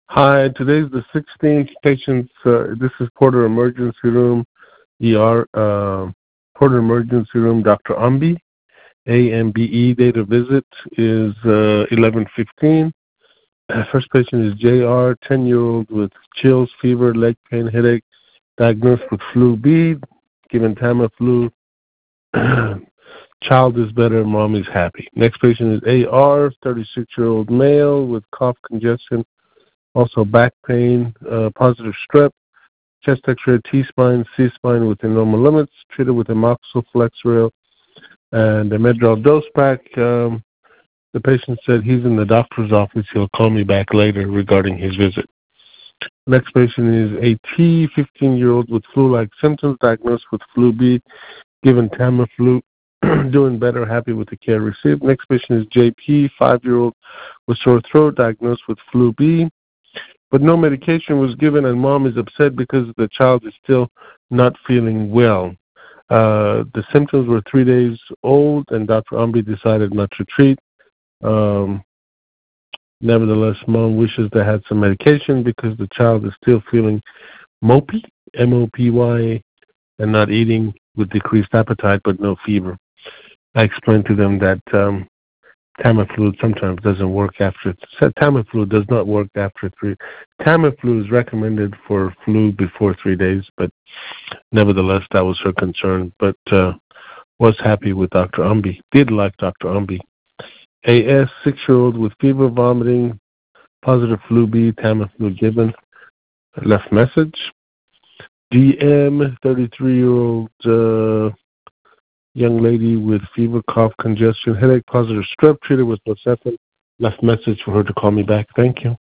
Hi, today's the 16th. Patients, this is Porter Emergency Room, ER, Porter Emergency Room, Dr. Ambi, AMBE. Date of visit is 11:15. First patient is JR, 10-year-old with chills, fever, leg pain, headache, diagnosed with flu B, given Tamiflu. Child is better, mom is happy. Next patient is AR, 36-year-old male with cough, congestion, also back pain, positive strep, chest x-ray, T-spine, C-spine within normal limits, treated with amoxicillin, Flexeril, and a Medrol dose pack. The patient said he's in the doctor's office. He'll call me back later regarding his visit. Next patient is AT, 15-year-old with flu-like symptoms, diagnosed with flu B, given Tamiflu, doing better, happy with the care received. Next patient is JP, 5-year-old with sore throat, diagnosed with flu B, but no medication was given, and mom is upset because the child is still not feeling well. The symptoms were 3 days old, and Dr. Ambi decided not to treat. Nevertheless, mom wishes they had some medication because the child is still feeling mopey, M-O-P-Y, and not eating with decreased appetite but no fever. I explained to them that Tamiflu sometimes doesn't work after. Tamiflu does not work after 3. Tamiflu is recommended for flu before 3 days, but nevertheless, that was her concern. But was happy with Dr. Ambi. Did like Dr. Ambi. AS, 6-year-old with fever, vomiting, positive flu B, Tamiflu given. Left message. DM, 33-year-old young lady with fever, cough, congestion, headache, positive strep, treated with Losartan. Left message for her to call me back. Thank you.